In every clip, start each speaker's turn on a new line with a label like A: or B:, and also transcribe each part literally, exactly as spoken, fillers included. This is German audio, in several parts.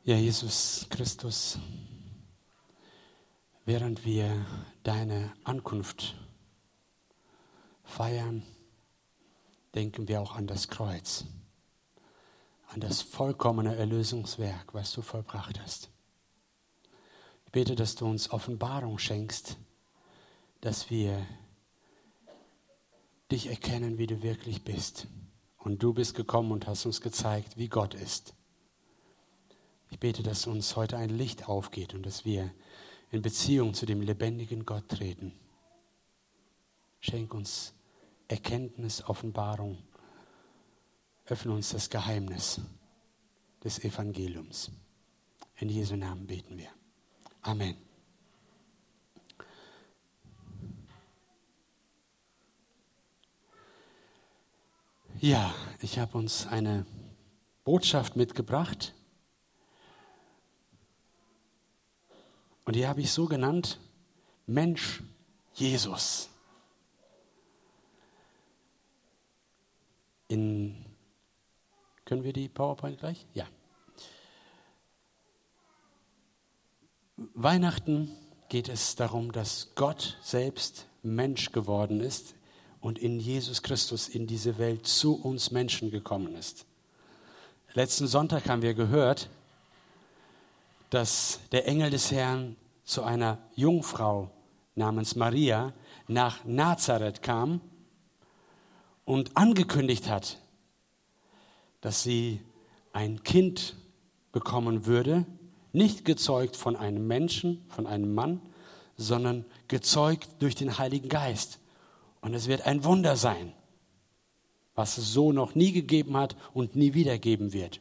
A: Ja, Jesus Christus, während wir deine Ankunft feiern, denken wir auch an das Kreuz, an das vollkommene Erlösungswerk, was du vollbracht hast. Ich bete, dass du uns Offenbarung schenkst, dass wir dich erkennen, wie du wirklich bist. Und du bist gekommen und hast uns gezeigt, wie Gott ist. Ich bete, dass uns heute ein Licht aufgeht und dass wir in Beziehung zu dem lebendigen Gott treten. Schenk uns Erkenntnis, Offenbarung. Öffne uns das Geheimnis des Evangeliums. In Jesu Namen beten wir. Amen. Ja, ich habe uns eine Botschaft mitgebracht. Und die habe ich so genannt, Mensch Jesus. In, können wir die PowerPoint gleich? Ja. Weihnachten geht es darum, dass Gott selbst Mensch geworden ist und in Jesus Christus in diese Welt zu uns Menschen gekommen ist. Letzten Sonntag haben wir gehört, dass der Engel des Herrn zu einer Jungfrau namens Maria nach Nazareth kam und angekündigt hat, dass sie ein Kind bekommen würde, nicht gezeugt von einem Menschen, von einem Mann, sondern gezeugt durch den Heiligen Geist. Und es wird ein Wunder sein, was es so noch nie gegeben hat und nie wieder geben wird.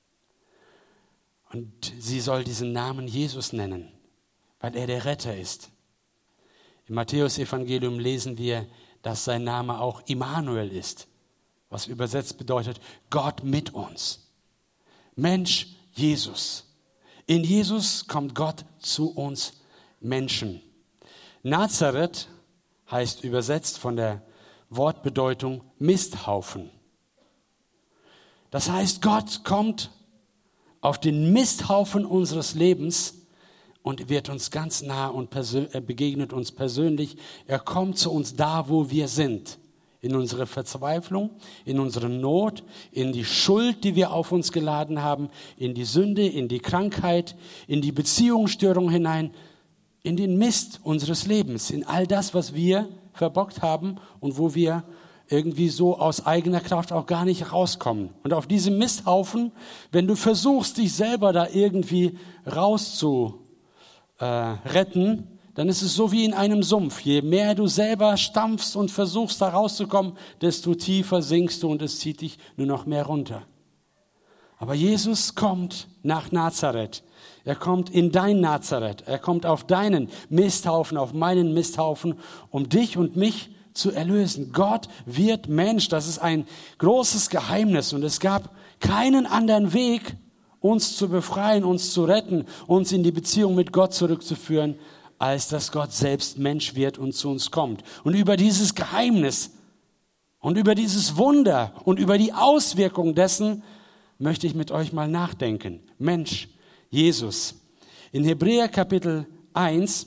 A: Und sie soll diesen Namen Jesus nennen, weil er der Retter ist. Im Matthäus-Evangelium lesen wir, dass sein Name auch Immanuel ist, was übersetzt bedeutet, Gott mit uns. Mensch Jesus. In Jesus kommt Gott zu uns Menschen. Nazareth heißt übersetzt von der Wortbedeutung Misthaufen. Das heißt, Gott kommt auf den Misthaufen unseres Lebens und wird uns ganz nah und persö- er begegnet uns persönlich. Er kommt zu uns da, wo wir sind. In unsere Verzweiflung, in unsere Not, in die Schuld, die wir auf uns geladen haben, in die Sünde, in die Krankheit, in die Beziehungsstörung hinein, in den Mist unseres Lebens, in all das, was wir verbockt haben und wo wir irgendwie so aus eigener Kraft auch gar nicht rauskommen. Und auf diesem Misthaufen, wenn du versuchst, dich selber da irgendwie rauszuretten, äh, dann ist es so wie in einem Sumpf. Je mehr du selber stampfst und versuchst, da rauszukommen, desto tiefer sinkst du und es zieht dich nur noch mehr runter. Aber Jesus kommt nach Nazareth. Er kommt in dein Nazareth. Er kommt auf deinen Misthaufen, auf meinen Misthaufen, um dich und mich zu erlösen. Gott wird Mensch. Das ist ein großes Geheimnis. Und es gab keinen anderen Weg, uns zu befreien, uns zu retten, uns in die Beziehung mit Gott zurückzuführen, als dass Gott selbst Mensch wird und zu uns kommt. Und über dieses Geheimnis und über dieses Wunder und über die Auswirkungen dessen möchte ich mit euch mal nachdenken. Mensch, Jesus. In Hebräer Kapitel eins,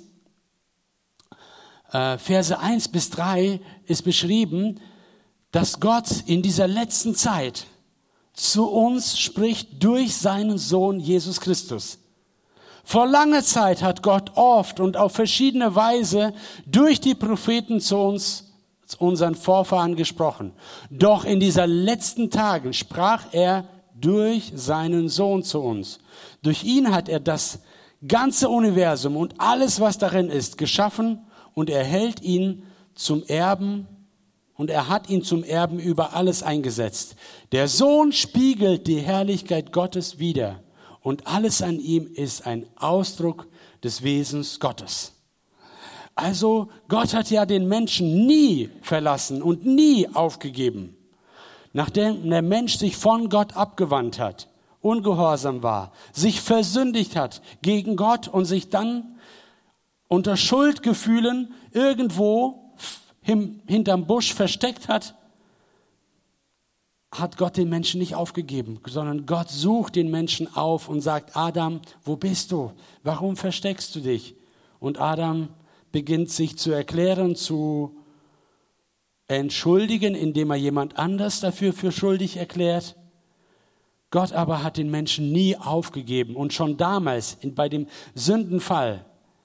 A: äh, Verse eins bis drei ist beschrieben, dass Gott in dieser letzten Zeit zu uns spricht durch seinen Sohn Jesus Christus. Vor langer Zeit hat Gott oft und auf verschiedene Weise durch die Propheten zu uns, zu unseren Vorfahren gesprochen. Doch in dieser letzten Tagen sprach er durch seinen Sohn zu uns. Durch ihn hat er das ganze Universum und alles, was darin ist, geschaffen und er hält ihn zum Erben und er hat ihn zum Erben über alles eingesetzt. Der Sohn spiegelt die Herrlichkeit Gottes wider und alles an ihm ist ein Ausdruck des Wesens Gottes. Also Gott hat ja den Menschen nie verlassen und nie aufgegeben. Nachdem der Mensch sich von Gott abgewandt hat, ungehorsam war, sich versündigt hat gegen Gott und sich dann unter Schuldgefühlen irgendwo hinterm Busch versteckt hat, hat Gott den Menschen nicht aufgegeben, sondern Gott sucht den Menschen auf und sagt, Adam, wo bist du? Warum versteckst du dich? Und Adam beginnt sich zu erklären, zu entschuldigen, indem er jemand anders dafür für schuldig erklärt. Gott aber hat den Menschen nie aufgegeben. Und schon damals, bei dem Sündenfall,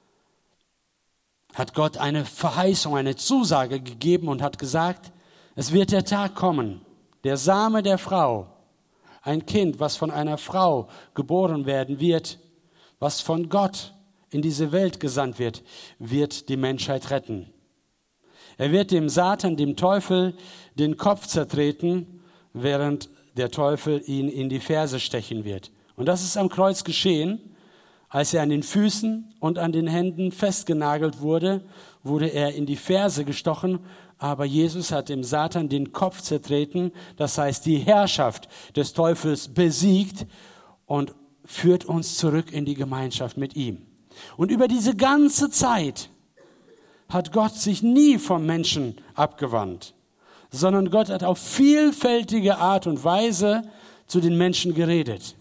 A: hat Gott eine Verheißung, eine Zusage gegeben und hat gesagt, es wird der Tag kommen, der Same der Frau, ein Kind, was von einer Frau geboren werden wird, was von Gott in diese Welt gesandt wird, wird die Menschheit retten. Er wird dem Satan, dem Teufel, den Kopf zertreten, während der Teufel ihn in die Ferse stechen wird. Und das ist am Kreuz geschehen. Als er an den Füßen und an den Händen festgenagelt wurde, wurde er in die Ferse gestochen, aber Jesus hat dem Satan den Kopf zertreten, das heißt die Herrschaft des Teufels besiegt und führt uns zurück in die Gemeinschaft mit ihm. Und über diese ganze Zeit hat Gott sich nie vom Menschen abgewandt, sondern Gott hat auf vielfältige Art und Weise zu den Menschen geredet.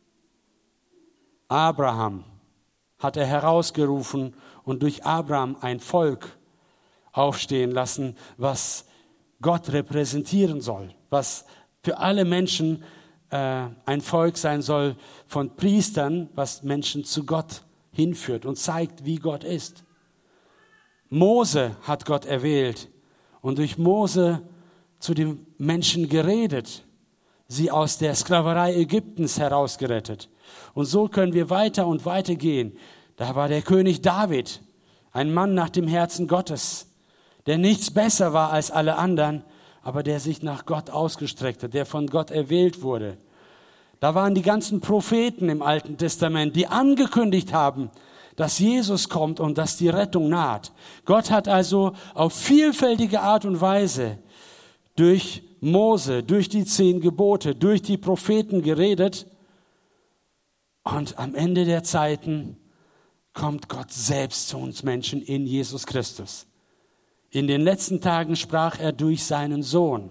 A: Abraham hat er herausgerufen und durch Abraham ein Volk aufstehen lassen, was Gott repräsentieren soll, was für alle Menschen äh, ein Volk sein soll von Priestern, was Menschen zu Gott hinführt und zeigt, wie Gott ist. Mose hat Gott erwählt und durch Mose zu den Menschen geredet, sie aus der Sklaverei Ägyptens herausgerettet. Und so können wir weiter und weiter gehen. Da war der König David, ein Mann nach dem Herzen Gottes, der nichts besser war als alle anderen, aber der sich nach Gott ausgestreckt hat, der von Gott erwählt wurde. Da waren die ganzen Propheten im Alten Testament, die angekündigt haben, dass Jesus kommt und dass die Rettung naht. Gott hat also auf vielfältige Art und Weise durch Mose, durch die zehn Gebote, durch die Propheten geredet. Und am Ende der Zeiten kommt Gott selbst zu uns Menschen in Jesus Christus. In den letzten Tagen sprach er durch seinen Sohn.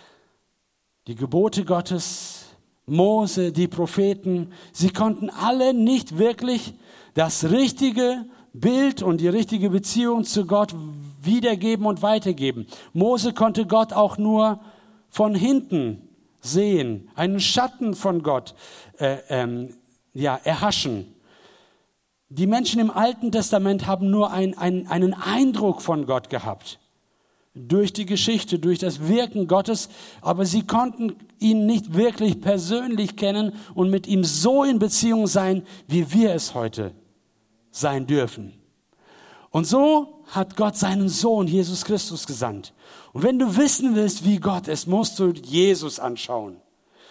A: Die Gebote Gottes, Mose, die Propheten, sie konnten alle nicht wirklich das richtige Bild und die richtige Beziehung zu Gott wiedergeben und weitergeben. Mose konnte Gott auch nur von hinten sehen, einen Schatten von Gott äh, ähm, ja, erhaschen. Die Menschen im Alten Testament haben nur ein, ein, einen Eindruck von Gott gehabt. Durch die Geschichte, durch das Wirken Gottes, aber sie konnten ihn nicht wirklich persönlich kennen und mit ihm so in Beziehung sein, wie wir es heute sein dürfen. Und so hat Gott seinen Sohn Jesus Christus gesandt. Und wenn du wissen willst, wie Gott ist, musst du Jesus anschauen.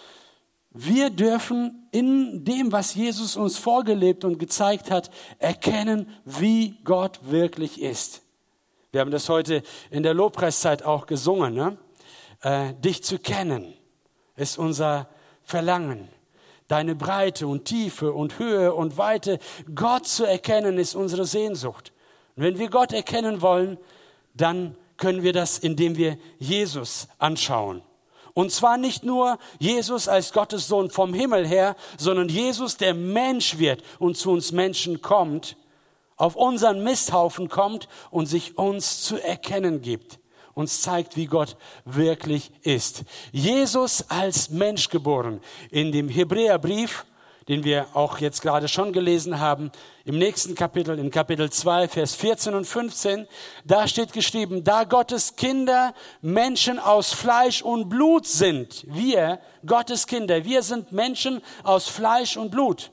A: Wir dürfen in dem, was Jesus uns vorgelebt und gezeigt hat, erkennen, wie Gott wirklich ist. Wir haben das heute in der Lobpreiszeit auch gesungen. Ne? Äh, dich zu kennen ist unser Verlangen. Deine Breite und Tiefe und Höhe und Weite, Gott zu erkennen, ist unsere Sehnsucht. Und wenn wir Gott erkennen wollen, dann können wir das, indem wir Jesus anschauen. Und zwar nicht nur Jesus als Gottes Sohn vom Himmel her, sondern Jesus, der Mensch wird und zu uns Menschen kommt, auf unseren Misthaufen kommt und sich uns zu erkennen gibt. Uns zeigt, wie Gott wirklich ist. Jesus als Mensch geboren. In dem Hebräerbrief, den wir auch jetzt gerade schon gelesen haben, im nächsten Kapitel, in Kapitel zwei, Vers vierzehn und fünfzehn, da steht geschrieben, da Gottes Kinder Menschen aus Fleisch und Blut sind. Wir, Gottes Kinder, wir sind Menschen aus Fleisch und Blut.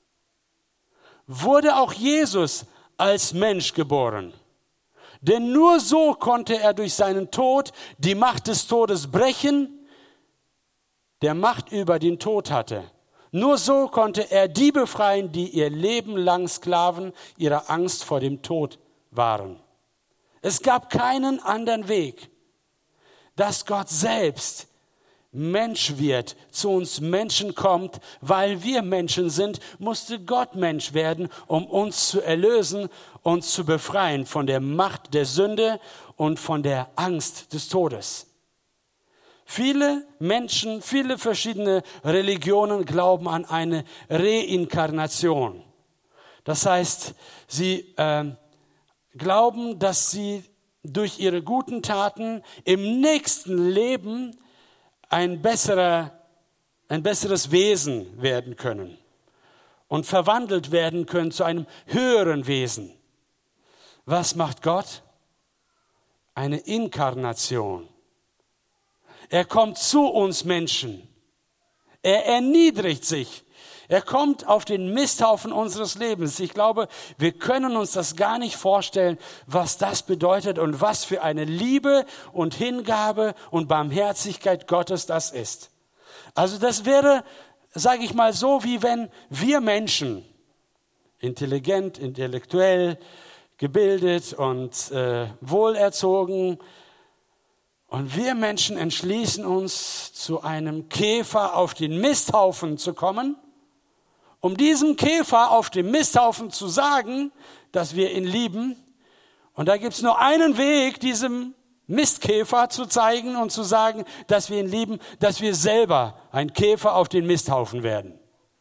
A: Wurde auch Jesus als Mensch geboren. Denn nur so konnte er durch seinen Tod die Macht des Todes brechen, der Macht über den Tod hatte. Nur so konnte er die befreien, die ihr Leben lang Sklaven ihrer Angst vor dem Tod waren. Es gab keinen anderen Weg, dass Gott selbst Mensch wird, zu uns Menschen kommt, weil wir Menschen sind, musste Gott Mensch werden, um uns zu erlösen, uns zu befreien von der Macht der Sünde und von der Angst des Todes. Viele Menschen, viele verschiedene Religionen glauben an eine Reinkarnation. Das heißt, sie äh, glauben, dass sie durch ihre guten Taten im nächsten Leben ein besserer, ein besseres Wesen werden können und verwandelt werden können zu einem höheren Wesen. Was macht Gott? Eine Inkarnation. Er kommt zu uns Menschen. Er erniedrigt sich. Er kommt auf den Misthaufen unseres Lebens. Ich glaube, wir können uns das gar nicht vorstellen, was das bedeutet und was für eine Liebe und Hingabe und Barmherzigkeit Gottes das ist. Also das wäre, sage ich mal so, wie wenn wir Menschen, intelligent, intellektuell, gebildet und äh, wohlerzogen, und wir Menschen entschließen uns, zu einem Käfer auf den Misthaufen zu kommen, um diesem Käfer auf dem Misthaufen zu sagen, dass wir ihn lieben. Und da gibt es nur einen Weg, diesem Mistkäfer zu zeigen und zu sagen, dass wir ihn lieben, dass wir selber ein Käfer auf den Misthaufen werden.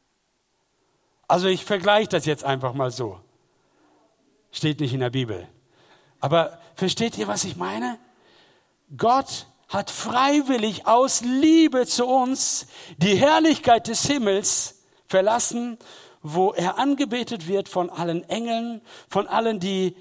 A: Also ich vergleiche das jetzt einfach mal so. Steht nicht in der Bibel. Aber versteht ihr, was ich meine? Gott hat freiwillig aus Liebe zu uns die Herrlichkeit des Himmels verlassen, wo er angebetet wird von allen Engeln, von allen, die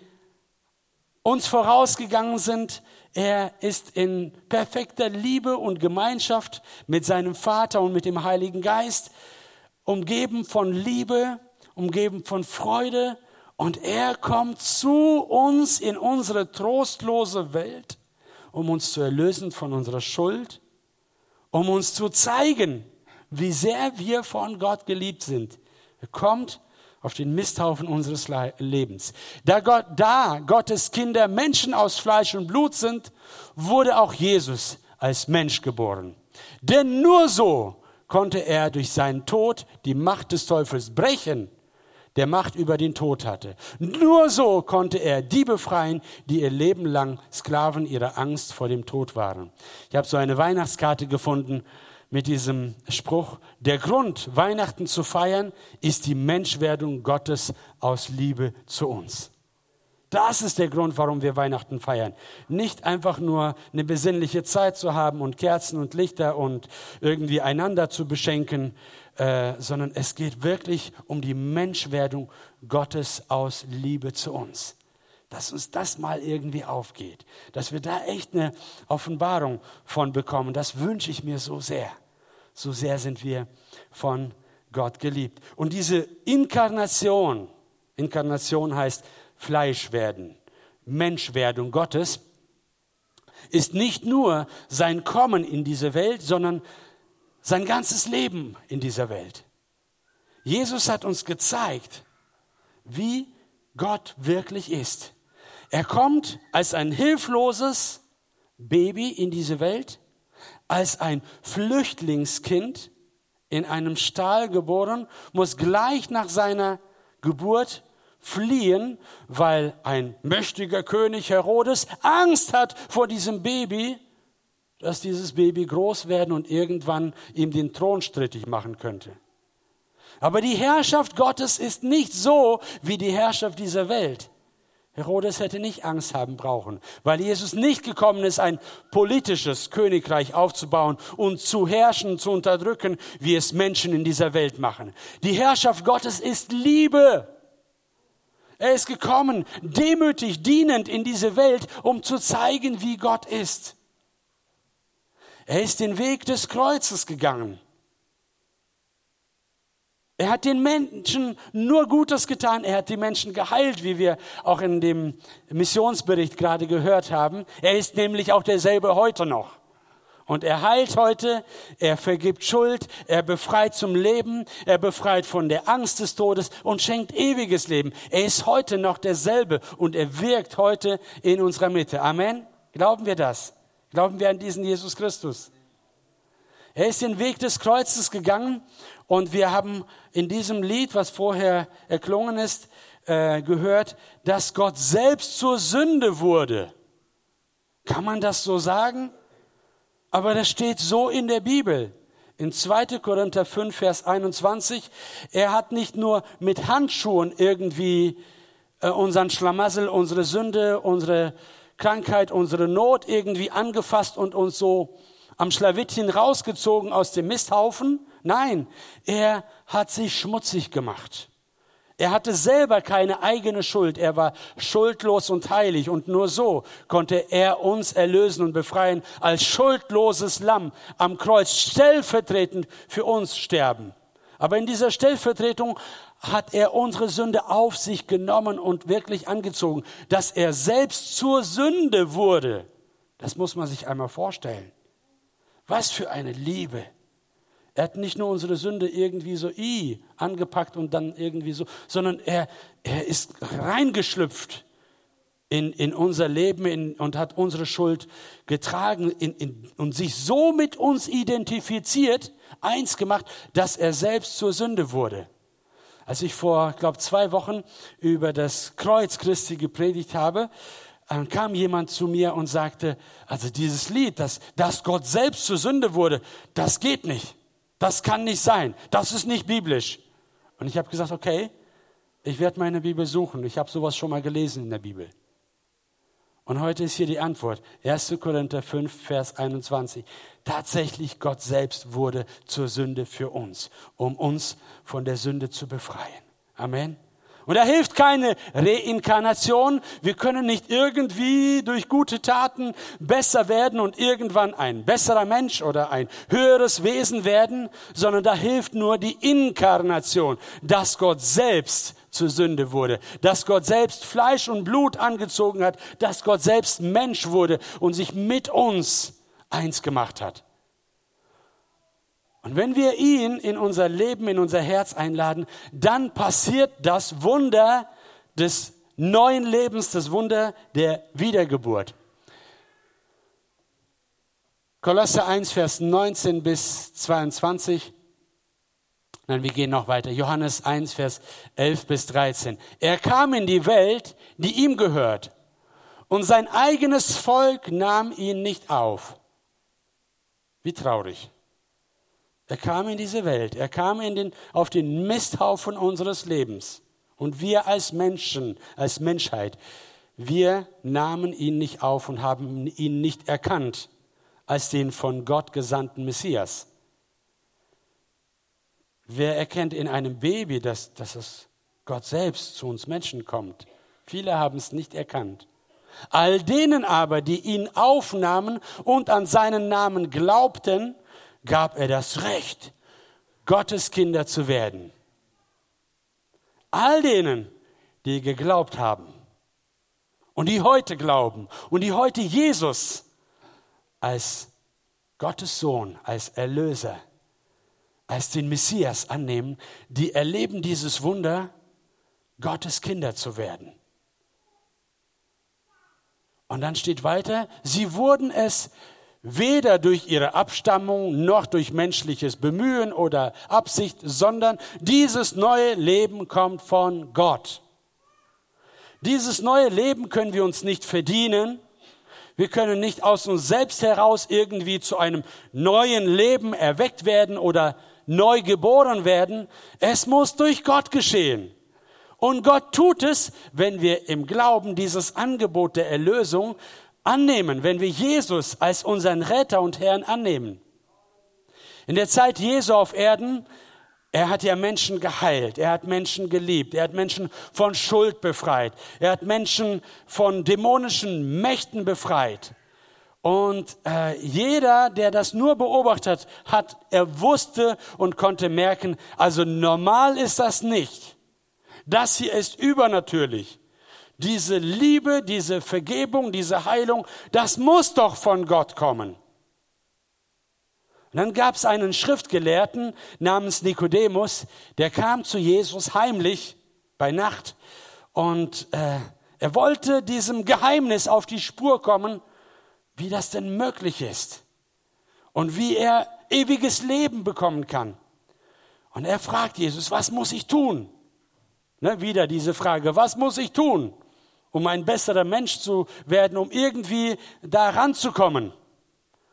A: uns vorausgegangen sind. Er ist in perfekter Liebe und Gemeinschaft mit seinem Vater und mit dem Heiligen Geist, umgeben von Liebe, umgeben von Freude. Und er kommt zu uns in unsere trostlose Welt, um uns zu erlösen von unserer Schuld, um uns zu zeigen, wie sehr wir von Gott geliebt sind. Er kommt auf den Misthaufen unseres Lebens. Da, Gott, da Gottes Kinder Menschen aus Fleisch und Blut sind, wurde auch Jesus als Mensch geboren. Denn nur so konnte er durch seinen Tod die Macht des Teufels brechen, der Macht über den Tod hatte. Nur so konnte er die befreien, die ihr Leben lang Sklaven ihrer Angst vor dem Tod waren. Ich habe so eine Weihnachtskarte gefunden mit diesem Spruch: Der Grund, Weihnachten zu feiern, ist die Menschwerdung Gottes aus Liebe zu uns. Das ist der Grund, warum wir Weihnachten feiern. Nicht einfach nur eine besinnliche Zeit zu haben und Kerzen und Lichter und irgendwie einander zu beschenken, äh, sondern es geht wirklich um die Menschwerdung Gottes aus Liebe zu uns. Dass uns das mal irgendwie aufgeht, dass wir da echt eine Offenbarung von bekommen, das wünsche ich mir so sehr. So sehr sind wir von Gott geliebt. Und diese Inkarnation, Inkarnation heißt Fleischwerden, Menschwerdung Gottes, ist nicht nur sein Kommen in diese Welt, sondern sein ganzes Leben in dieser Welt. Jesus hat uns gezeigt, wie Gott wirklich ist. Er kommt als ein hilfloses Baby in diese Welt, als ein Flüchtlingskind in einem Stall geboren, muss gleich nach seiner Geburt fliehen, weil ein mächtiger König Herodes Angst hat vor diesem Baby, dass dieses Baby groß werden und irgendwann ihm den Thron strittig machen könnte. Aber die Herrschaft Gottes ist nicht so wie die Herrschaft dieser Welt. Herodes hätte nicht Angst haben brauchen, weil Jesus nicht gekommen ist, ein politisches Königreich aufzubauen und zu herrschen, zu unterdrücken, wie es Menschen in dieser Welt machen. Die Herrschaft Gottes ist Liebe. Er ist gekommen, demütig, dienend in diese Welt, um zu zeigen, wie Gott ist. Er ist den Weg des Kreuzes gegangen. Er hat den Menschen nur Gutes getan. Er hat die Menschen geheilt, wie wir auch in dem Missionsbericht gerade gehört haben. Er ist nämlich auch derselbe heute noch. Und er heilt heute, er vergibt Schuld, er befreit zum Leben, er befreit von der Angst des Todes und schenkt ewiges Leben. Er ist heute noch derselbe und er wirkt heute in unserer Mitte. Amen. Glauben wir das? Glauben wir an diesen Jesus Christus? Er ist den Weg des Kreuzes gegangen und wir haben in diesem Lied, was vorher erklungen ist, äh, gehört, dass Gott selbst zur Sünde wurde. Kann man das so sagen? Aber das steht so in der Bibel. In zweiter Korinther fünf, Vers einundzwanzig, er hat nicht nur mit Handschuhen irgendwie äh, unseren Schlamassel, unsere Sünde, unsere Krankheit, unsere Not irgendwie angefasst und uns so am Schlawittchen rausgezogen aus dem Misthaufen. Nein, er hat sich schmutzig gemacht. Er hatte selber keine eigene Schuld. Er war schuldlos und heilig. Und nur so konnte er uns erlösen und befreien, als schuldloses Lamm am Kreuz stellvertretend für uns sterben. Aber in dieser Stellvertretung hat er unsere Sünde auf sich genommen und wirklich angezogen, dass er selbst zur Sünde wurde. Das muss man sich einmal vorstellen. Was für eine Liebe. Er hat nicht nur unsere Sünde irgendwie so i angepackt und dann irgendwie so, sondern er, er ist reingeschlüpft in, in unser Leben in, und hat unsere Schuld getragen in, in, und sich so mit uns identifiziert, eins gemacht, dass er selbst zur Sünde wurde. Als ich vor, glaube zwei Wochen über das Kreuz Christi gepredigt habe, dann kam jemand zu mir und sagte, also dieses Lied, dass, dass Gott selbst zur Sünde wurde, das geht nicht. Das kann nicht sein. Das ist nicht biblisch. Und ich habe gesagt, okay, ich werde meine Bibel suchen. Ich habe sowas schon mal gelesen in der Bibel. Und heute ist hier die Antwort. erster Korinther fünf, Vers einundzwanzig. Tatsächlich, Gott selbst wurde zur Sünde für uns, um uns von der Sünde zu befreien. Amen. Und da hilft keine Reinkarnation. Wir können nicht irgendwie durch gute Taten besser werden und irgendwann ein besserer Mensch oder ein höheres Wesen werden, sondern da hilft nur die Inkarnation, dass Gott selbst zur Sünde wurde, dass Gott selbst Fleisch und Blut angezogen hat, dass Gott selbst Mensch wurde und sich mit uns eins gemacht hat. Und wenn wir ihn in unser Leben, in unser Herz einladen, dann passiert das Wunder des neuen Lebens, das Wunder der Wiedergeburt. Kolosser eins, Vers neunzehn bis zweiundzwanzig. Nein, wir gehen noch weiter. Johannes eins, Vers elf bis dreizehn. Er kam in die Welt, die ihm gehört, und sein eigenes Volk nahm ihn nicht auf. Wie traurig. Er kam in diese Welt, er kam in den, auf den Misthaufen unseres Lebens. Und wir als Menschen, als Menschheit, wir nahmen ihn nicht auf und haben ihn nicht erkannt als den von Gott gesandten Messias. Wer erkennt in einem Baby, dass, dass es Gott selbst zu uns Menschen kommt? Viele haben es nicht erkannt. All denen aber, die ihn aufnahmen und an seinen Namen glaubten, gab er das Recht, Gottes Kinder zu werden. All denen, die geglaubt haben und die heute glauben und die heute Jesus als Gottes Sohn, als Erlöser, als den Messias annehmen, die erleben dieses Wunder, Gottes Kinder zu werden. Und dann steht weiter, sie wurden es weder durch ihre Abstammung noch durch menschliches Bemühen oder Absicht, sondern dieses neue Leben kommt von Gott. Dieses neue Leben können wir uns nicht verdienen. Wir können nicht aus uns selbst heraus irgendwie zu einem neuen Leben erweckt werden oder neu geboren werden. Es muss durch Gott geschehen. Und Gott tut es, wenn wir im Glauben dieses Angebot der Erlösung annehmen, wenn wir Jesus als unseren Retter und Herrn annehmen. In der Zeit Jesu auf Erden, er hat ja Menschen geheilt, er hat Menschen geliebt, er hat Menschen von Schuld befreit, er hat Menschen von dämonischen Mächten befreit. Und äh, jeder, der das nur beobachtet hat, er wusste und konnte merken, also normal ist das nicht. Das hier ist übernatürlich. Diese Liebe, diese Vergebung, diese Heilung, das muss doch von Gott kommen. Und dann gab es einen Schriftgelehrten namens Nikodemus, der kam zu Jesus heimlich bei Nacht und äh, er wollte diesem Geheimnis auf die Spur kommen, wie das denn möglich ist und wie er ewiges Leben bekommen kann. Und er fragt Jesus, was muss ich tun? Ne, wieder diese Frage, was muss ich tun, um ein besserer Mensch zu werden, um irgendwie da ranzukommen?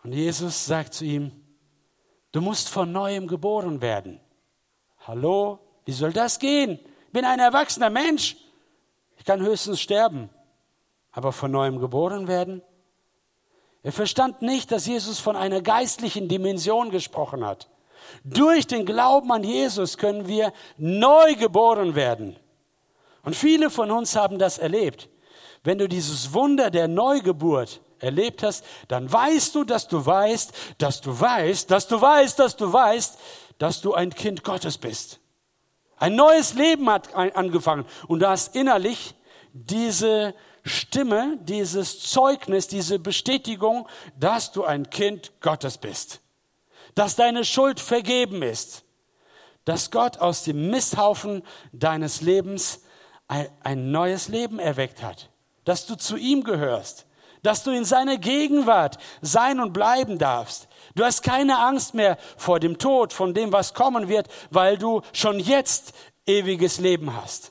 A: Und Jesus sagt zu ihm, du musst von Neuem geboren werden. Hallo, wie soll das gehen? Ich bin ein erwachsener Mensch. Ich kann höchstens sterben. Aber von Neuem geboren werden? Er verstand nicht, dass Jesus von einer geistlichen Dimension gesprochen hat. Durch den Glauben an Jesus können wir neu geboren werden. Und viele von uns haben das erlebt. Wenn du dieses Wunder der Neugeburt erlebt hast, dann weißt du, dass du weißt, dass du weißt, dass du weißt, dass du weißt, dass du ein Kind Gottes bist. Ein neues Leben hat angefangen und du hast innerlich diese Stimme, dieses Zeugnis, diese Bestätigung, dass du ein Kind Gottes bist. Dass deine Schuld vergeben ist. Dass Gott aus dem Misthaufen deines Lebens ein, ein neues Leben erweckt hat. Dass du zu ihm gehörst. Dass du in seiner Gegenwart sein und bleiben darfst. Du hast keine Angst mehr vor dem Tod, von dem, was kommen wird, weil du schon jetzt ewiges Leben hast.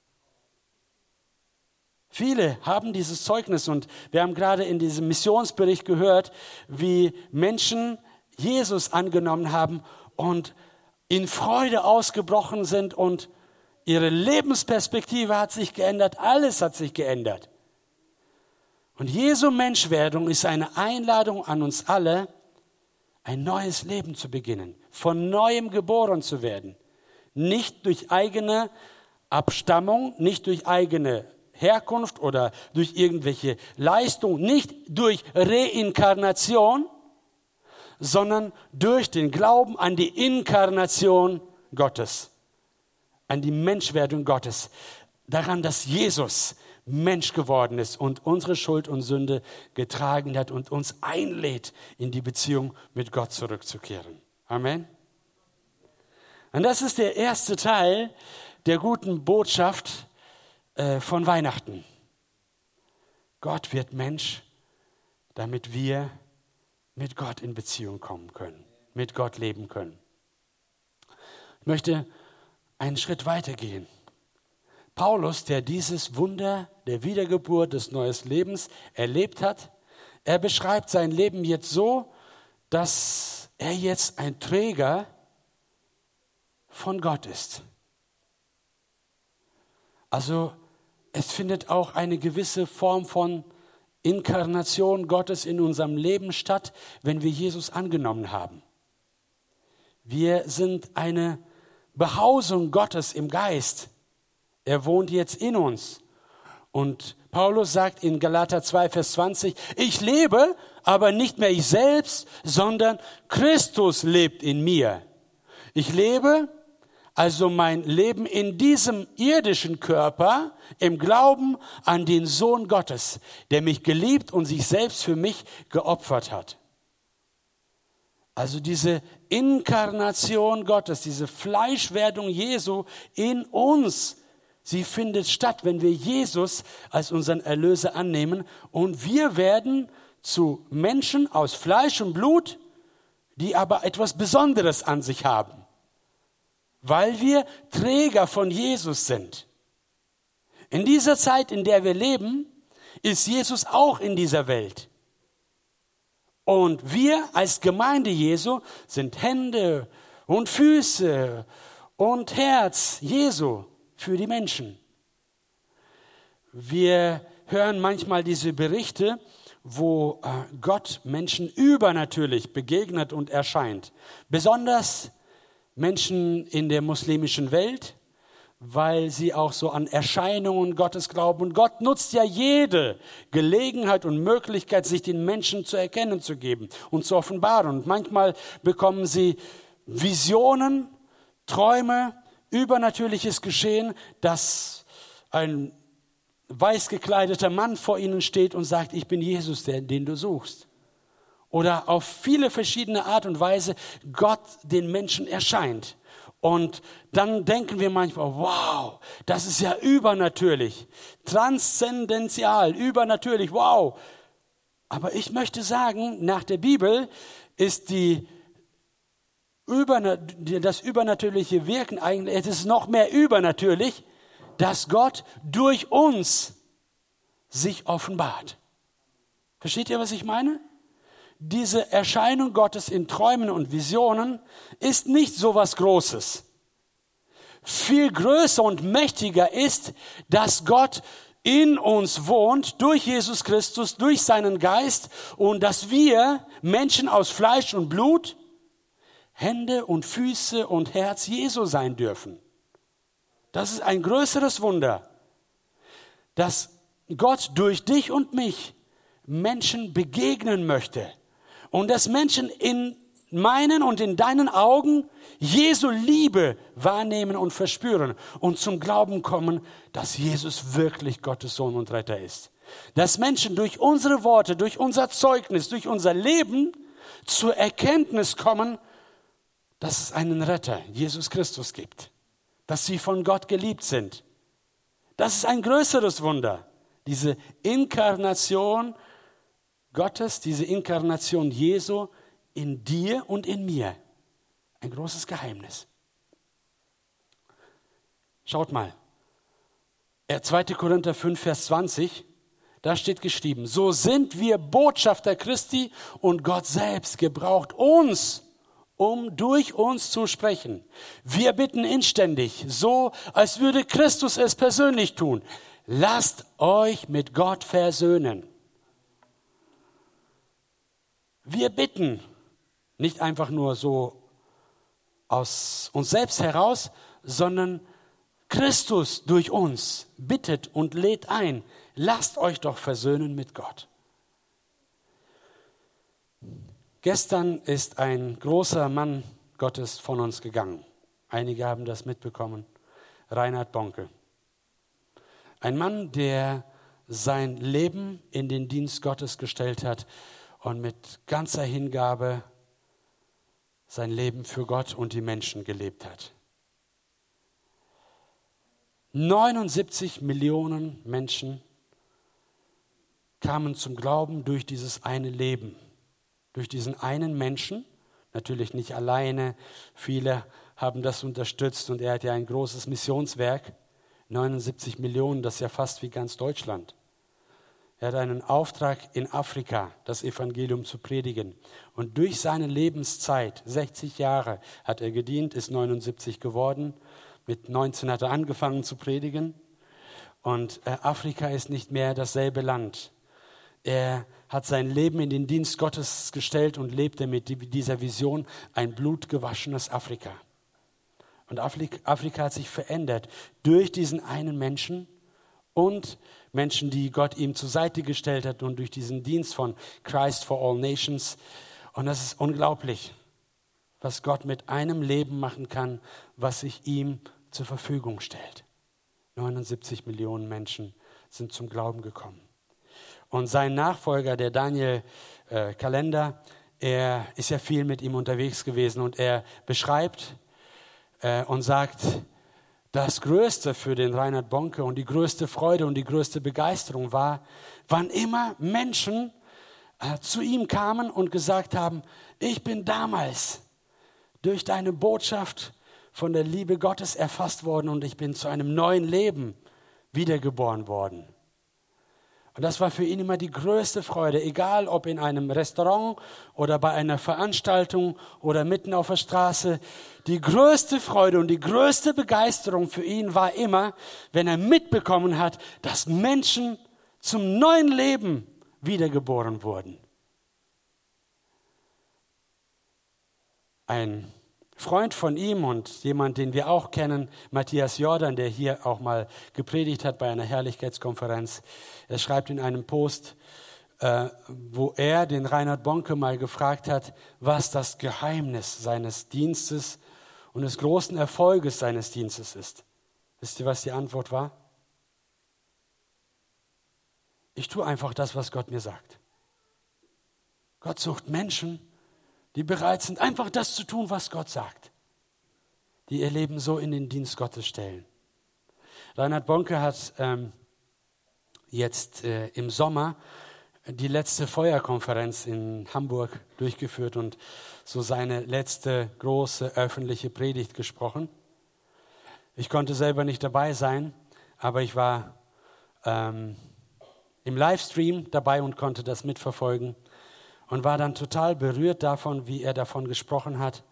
A: Viele haben dieses Zeugnis und wir haben gerade in diesem Missionsbericht gehört, wie Menschen Jesus angenommen haben und in Freude ausgebrochen sind und ihre Lebensperspektive hat sich geändert, alles hat sich geändert. Und Jesu Menschwerdung ist eine Einladung an uns alle, ein neues Leben zu beginnen, von Neuem geboren zu werden. Nicht durch eigene Abstammung, nicht durch eigene Herkunft oder durch irgendwelche Leistung, nicht durch Reinkarnation, sondern durch den Glauben an die Inkarnation Gottes, an die Menschwerdung Gottes, daran, dass Jesus Mensch geworden ist und unsere Schuld und Sünde getragen hat und uns einlädt, in die Beziehung mit Gott zurückzukehren. Amen. Und das ist der erste Teil der guten Botschaft äh, von Weihnachten. Gott wird Mensch, damit wir mit Gott in Beziehung kommen können, mit Gott leben können. Ich möchte einen Schritt weitergehen. Paulus, der dieses Wunder der Wiedergeburt des neuen Lebens erlebt hat, er beschreibt sein Leben jetzt so, dass er jetzt ein Träger von Gott ist. Also es findet auch eine gewisse Form von Inkarnation Gottes in unserem Leben statt, wenn wir Jesus angenommen haben. Wir sind eine Behausung Gottes im Geist. Er wohnt jetzt in uns. Und Paulus sagt in Galater zwei, Vers zwanzig, ich lebe, aber nicht mehr ich selbst, sondern Christus lebt in mir. Ich lebe, also mein Leben in diesem irdischen Körper, im Glauben an den Sohn Gottes, der mich geliebt und sich selbst für mich geopfert hat. Also diese Inkarnation Gottes, diese Fleischwerdung Jesu in uns, sie findet statt, wenn wir Jesus als unseren Erlöser annehmen und wir werden zu Menschen aus Fleisch und Blut, die aber etwas Besonderes an sich haben, weil wir Träger von Jesus sind. In dieser Zeit, in der wir leben, ist Jesus auch in dieser Welt. Und wir als Gemeinde Jesu sind Hände und Füße und Herz Jesu für die Menschen. Wir hören manchmal diese Berichte, wo Gott Menschen übernatürlich begegnet und erscheint. Besonders Menschen in der muslimischen Welt, weil sie auch so an Erscheinungen Gottes glauben. Und Gott nutzt ja jede Gelegenheit und Möglichkeit, sich den Menschen zu erkennen zu geben und zu offenbaren. Und manchmal bekommen sie Visionen, Träume, übernatürliches Geschehen, dass ein weiß gekleideter Mann vor ihnen steht und sagt, ich bin Jesus, der, den du suchst. Oder auf viele verschiedene Art und Weise Gott den Menschen erscheint. Und dann denken wir manchmal, wow, das ist ja übernatürlich, transzendential, übernatürlich, wow. Aber ich möchte sagen, nach der Bibel ist die das übernatürliche Wirken eigentlich, es ist noch mehr übernatürlich, dass Gott durch uns sich offenbart. Versteht ihr, was ich meine? diese Erscheinung Gottes in Träumen und Visionen ist nicht so was Großes. Viel größer und mächtiger ist, dass Gott in uns wohnt, durch Jesus Christus, durch seinen Geist, und dass wir, Menschen aus Fleisch und Blut, Hände und Füße und Herz Jesu sein dürfen. Das ist ein größeres Wunder, dass Gott durch dich und mich Menschen begegnen möchte und dass Menschen in meinen und in deinen Augen Jesu Liebe wahrnehmen und verspüren und zum Glauben kommen, dass Jesus wirklich Gottes Sohn und Retter ist. Dass Menschen durch unsere Worte, durch unser Zeugnis, durch unser Leben zur Erkenntnis kommen, dass es einen Retter, Jesus Christus, gibt. Dass sie von Gott geliebt sind. Das ist ein größeres Wunder. Diese Inkarnation Gottes, diese Inkarnation Jesu in dir und in mir. Ein großes Geheimnis. Schaut mal. zweiter Korinther fünf, Vers zwanzig. Da steht geschrieben, so sind wir Botschafter Christi und Gott selbst gebraucht uns, um durch uns zu sprechen. Wir bitten inständig, so als würde Christus es persönlich tun. Lasst euch mit Gott versöhnen. Wir bitten, nicht einfach nur so aus uns selbst heraus, sondern Christus durch uns bittet und lädt ein, lasst euch doch versöhnen mit Gott. Gestern ist ein großer Mann Gottes von uns gegangen. Einige haben das mitbekommen. Reinhard Bonke. Ein Mann, der sein Leben in den Dienst Gottes gestellt hat und mit ganzer Hingabe sein Leben für Gott und die Menschen gelebt hat. neunundsiebzig Millionen Menschen kamen zum Glauben durch dieses eine Leben, durch diesen einen Menschen, natürlich nicht alleine, viele haben das unterstützt und er hat ja ein großes Missionswerk, neunundsiebzig Millionen, das ist ja fast wie ganz Deutschland. Er hat einen Auftrag in Afrika, das Evangelium zu predigen. Und durch seine Lebenszeit, sechzig Jahre hat er gedient, ist neunundsiebzig geworden. Mit neunzehn hat er angefangen zu predigen. Und äh, Afrika ist nicht mehr dasselbe Land. Er hat sein Leben in den Dienst Gottes gestellt und lebte mit dieser Vision, ein blutgewaschenes Afrika. Und Afrika, Afrika hat sich verändert durch diesen einen Menschen und Menschen, die Gott ihm zur Seite gestellt hat und durch diesen Dienst von Christ for All Nations. Und das ist unglaublich, was Gott mit einem Leben machen kann, was sich ihm zur Verfügung stellt. neunundsiebzig Millionen Menschen sind zum Glauben gekommen. Und sein Nachfolger, der Daniel äh, Kalender, er ist ja viel mit ihm unterwegs gewesen und er beschreibt äh, und sagt, das Größte für den Reinhard Bonke und die größte Freude und die größte Begeisterung war, wann immer Menschen äh, zu ihm kamen und gesagt haben, ich bin damals durch deine Botschaft von der Liebe Gottes erfasst worden und ich bin zu einem neuen Leben wiedergeboren worden. Und das war für ihn immer die größte Freude, egal ob in einem Restaurant oder bei einer Veranstaltung oder mitten auf der Straße. Die größte Freude und die größte Begeisterung für ihn war immer, wenn er mitbekommen hat, dass Menschen zum neuen Leben wiedergeboren wurden. Ein Freund von ihm und jemand, den wir auch kennen, Matthias Jordan, der hier auch mal gepredigt hat bei einer Herrlichkeitskonferenz. Er schreibt in einem Post, äh, wo er den Reinhard Bonke mal gefragt hat, was das Geheimnis seines Dienstes und des großen Erfolges seines Dienstes ist. Wisst ihr, was die Antwort war? Ich tue einfach das, was Gott mir sagt. Gott sucht Menschen, die bereit sind, einfach das zu tun, was Gott sagt, die ihr Leben so in den Dienst Gottes stellen. Reinhard Bonke hat ähm, jetzt äh, im Sommer die letzte Feuerkonferenz in Hamburg durchgeführt und so seine letzte große öffentliche Predigt gesprochen. Ich konnte selber nicht dabei sein, aber ich war ähm, im Livestream dabei und konnte das mitverfolgen. und war dann total berührt davon, wie er davon gesprochen hat,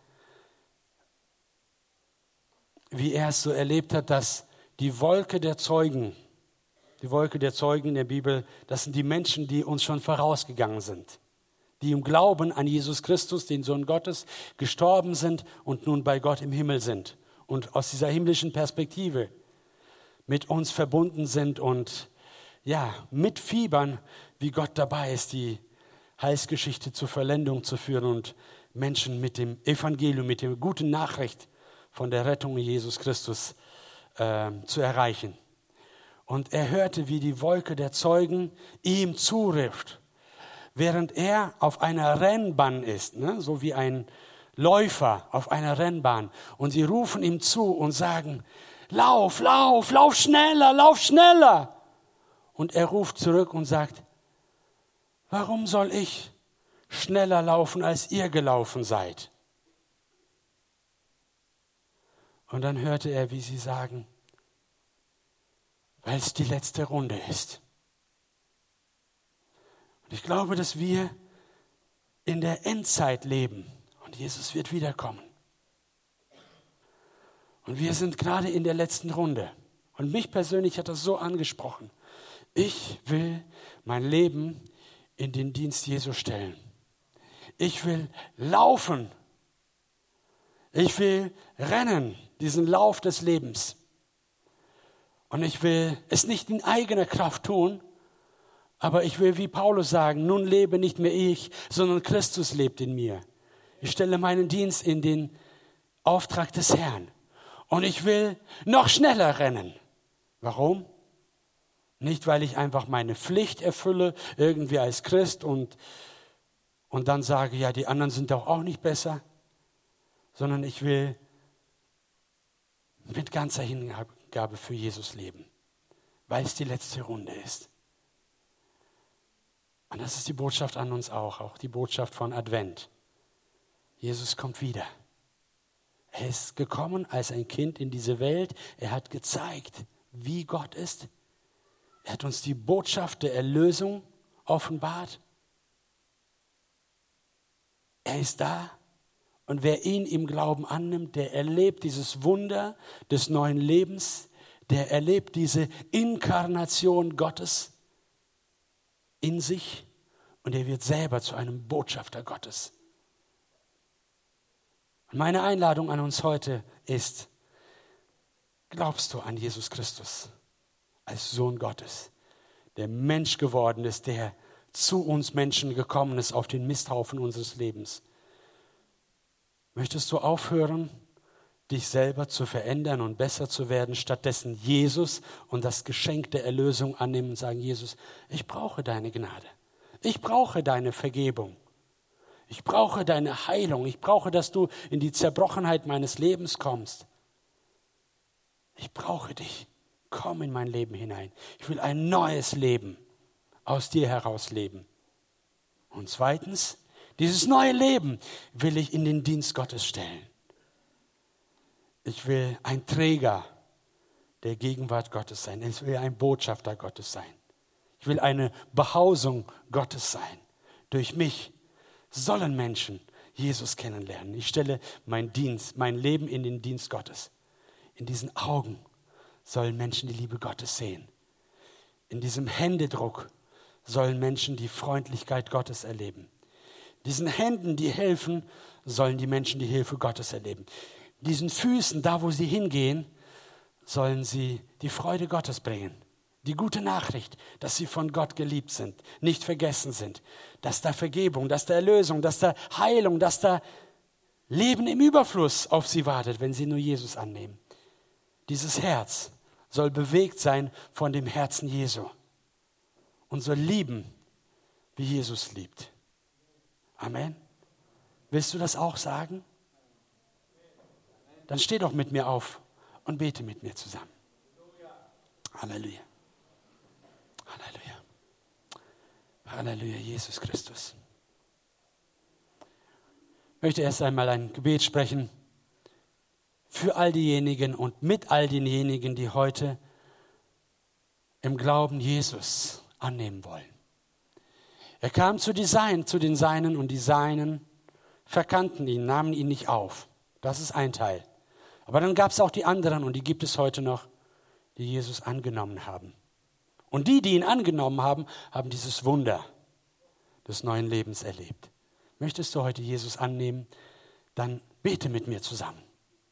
A: wie er es so erlebt hat, dass die Wolke der Zeugen, die Wolke der Zeugen in der Bibel, das sind die Menschen, die uns schon vorausgegangen sind, die im Glauben an Jesus Christus, den Sohn Gottes, gestorben sind und nun bei Gott im Himmel sind und aus dieser himmlischen Perspektive mit uns verbunden sind und ja, mitfiebern, wie Gott dabei ist, die Heilsgeschichte zur Vollendung zu führen und Menschen mit dem Evangelium, mit der guten Nachricht von der Rettung in Jesus Christus äh, zu erreichen. Und er hörte, wie die Wolke der Zeugen ihm zuruft, während er auf einer Rennbahn ist, ne? So wie ein Läufer auf einer Rennbahn. Und sie rufen ihm zu und sagen, lauf, lauf, lauf schneller, lauf schneller. Und er ruft zurück und sagt, warum soll ich schneller laufen, als ihr gelaufen seid? Und dann hörte er, wie sie sagen, weil es die letzte Runde ist. Und ich glaube, dass wir in der Endzeit leben und Jesus wird wiederkommen. Und wir sind gerade in der letzten Runde. Und mich persönlich hat das so angesprochen. Ich will mein Leben in den Dienst Jesu stellen. Ich will laufen. Ich will rennen, diesen Lauf des Lebens. Und ich will es nicht in eigener Kraft tun, aber ich will wie Paulus sagen, nun lebe nicht mehr ich, sondern Christus lebt in mir. Ich stelle meinen Dienst in den Auftrag des Herrn. Und ich will noch schneller rennen. Warum? Nicht, weil ich einfach meine Pflicht erfülle, irgendwie als Christ und, und dann sage, ja, die anderen sind doch auch nicht besser, sondern ich will mit ganzer Hingabe für Jesus leben, weil es die letzte Runde ist. Und das ist die Botschaft an uns auch, auch die Botschaft von Advent. Jesus kommt wieder. Er ist gekommen als ein Kind in diese Welt. Er hat gezeigt, wie Gott ist. Er hat uns die Botschaft der Erlösung offenbart. Er ist da. Und wer ihn im Glauben annimmt, der erlebt dieses Wunder des neuen Lebens. Der erlebt diese Inkarnation Gottes in sich. Und er wird selber zu einem Botschafter Gottes. Und meine Einladung an uns heute ist, glaubst du an Jesus Christus als Sohn Gottes, der Mensch geworden ist, der zu uns Menschen gekommen ist auf den Misthaufen unseres Lebens? Möchtest du aufhören, dich selber zu verändern und besser zu werden, stattdessen Jesus und das Geschenk der Erlösung annehmen und sagen, Jesus, ich brauche deine Gnade, ich brauche deine Vergebung. Ich brauche deine Heilung. Ich brauche, dass du in die Zerbrochenheit meines Lebens kommst. Ich brauche dich. Komm in mein Leben hinein. Ich will ein neues Leben aus dir heraus leben. Und zweitens, dieses neue Leben will ich in den Dienst Gottes stellen. Ich will ein Träger der Gegenwart Gottes sein. Ich will ein Botschafter Gottes sein. Ich will eine Behausung Gottes sein. Durch mich sollen Menschen Jesus kennenlernen. Ich stelle mein Dienst, mein Leben in den Dienst Gottes. In diesen Augen sollen Menschen die Liebe Gottes sehen. In diesem Händedruck sollen Menschen die Freundlichkeit Gottes erleben. Diesen Händen, die helfen, sollen die Menschen die Hilfe Gottes erleben. Diesen Füßen, da wo sie hingehen, sollen sie die Freude Gottes bringen. Die gute Nachricht, dass sie von Gott geliebt sind, nicht vergessen sind, dass da Vergebung, dass da Erlösung, dass da Heilung, dass da Leben im Überfluss auf sie wartet, wenn sie nur Jesus annehmen. Dieses Herz soll bewegt sein von dem Herzen Jesu und soll lieben, wie Jesus liebt. Amen. Willst du das auch sagen? Dann steh doch mit mir auf und bete mit mir zusammen. Halleluja. Halleluja. Halleluja, Jesus Christus. Ich möchte erst einmal ein Gebet sprechen für all diejenigen und mit all denjenigen, die heute im Glauben Jesus annehmen wollen. Er kam zu, die Seinen, zu den Seinen und die Seinen verkannten ihn, nahmen ihn nicht auf. Das ist ein Teil. Aber dann gab es auch die anderen und die gibt es heute noch, die Jesus angenommen haben. Und die, die ihn angenommen haben, haben dieses Wunder des neuen Lebens erlebt. Möchtest du heute Jesus annehmen? Dann bete mit mir zusammen.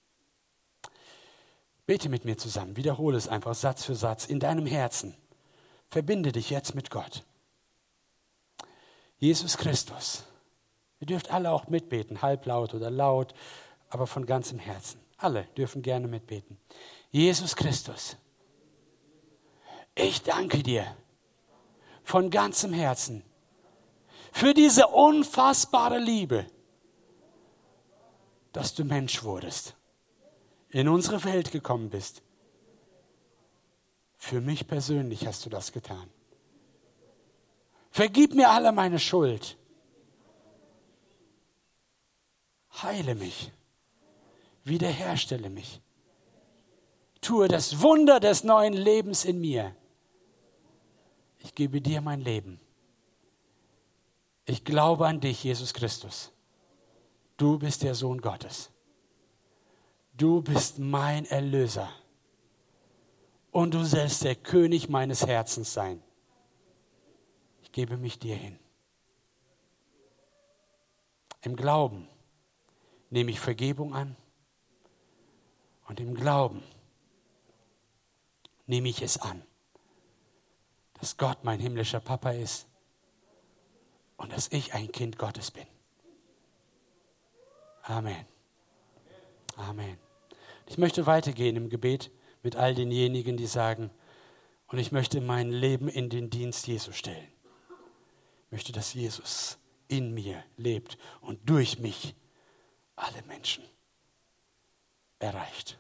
A: Bete mit mir zusammen. Wiederhole es einfach Satz für Satz in deinem Herzen. Verbinde dich jetzt mit Gott. Jesus Christus. Ihr dürft alle auch mitbeten, halblaut oder laut, aber von ganzem Herzen. Alle dürfen gerne mitbeten. Jesus Christus, ich danke dir von ganzem Herzen für diese unfassbare Liebe, dass du Mensch wurdest, in unsere Welt gekommen bist. Für mich persönlich hast du das getan. Vergib mir alle meine Schuld. Heile mich. Wiederherstelle mich. Tue das Wunder des neuen Lebens in mir. Ich gebe dir mein Leben. Ich glaube an dich, Jesus Christus. Du bist der Sohn Gottes. Du bist mein Erlöser. Und du sollst der König meines Herzens sein. Ich gebe mich dir hin. Im Glauben nehme ich Vergebung an. Und im Glauben nehme ich es an, dass Gott mein himmlischer Papa ist und dass ich ein Kind Gottes bin. Amen. Amen. Ich möchte weitergehen im Gebet mit all denjenigen, die sagen, und ich möchte mein Leben in den Dienst Jesu stellen. Ich möchte, dass Jesus in mir lebt und durch mich alle Menschen erreicht.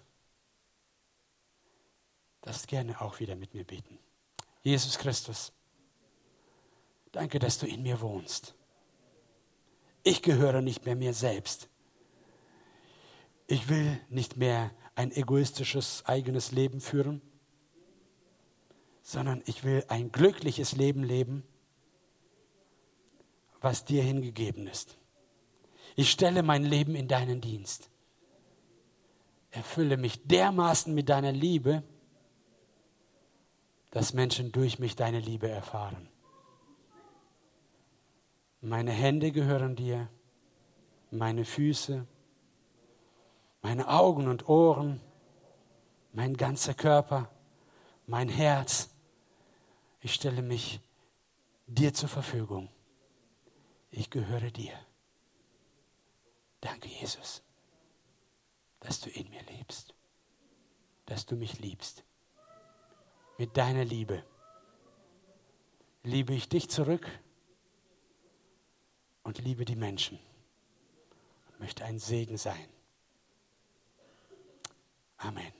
A: Das gerne auch wieder mit mir beten. Jesus Christus, danke, dass du in mir wohnst. Ich gehöre nicht mehr mir selbst. Ich will nicht mehr ein egoistisches eigenes Leben führen, sondern ich will ein glückliches Leben leben, was dir hingegeben ist. Ich stelle mein Leben in deinen Dienst. Erfülle mich dermaßen mit deiner Liebe, dass Menschen durch mich deine Liebe erfahren. Meine Hände gehören dir, meine Füße, meine Augen und Ohren, mein ganzer Körper, mein Herz. Ich stelle mich dir zur Verfügung. Ich gehöre dir. Danke, Jesus, dass du in mir lebst, dass du mich liebst. Mit deiner Liebe liebe ich dich zurück und liebe die Menschen und möchte ein Segen sein. Amen.